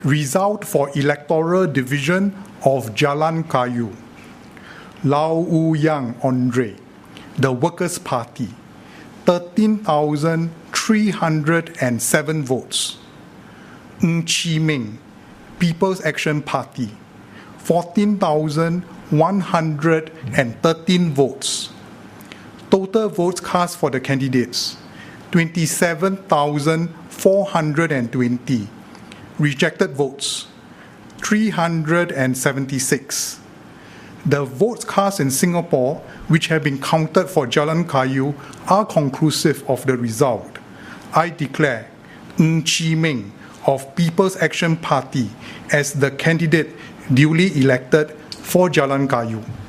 Result for Electoral Division of Jalan Kayu. Lau Wu Yang Andre, the Workers' Party, 13,307 votes. Ng Chee Meng, People's Action Party, 14,113 votes. Total votes cast for the candidates, 27,420. Rejected votes, 376. The votes cast in Singapore, which have been counted for Jalan Kayu, are conclusive of the result. I declare Ng Chee Meng of People's Action Party as the candidate duly elected for Jalan Kayu.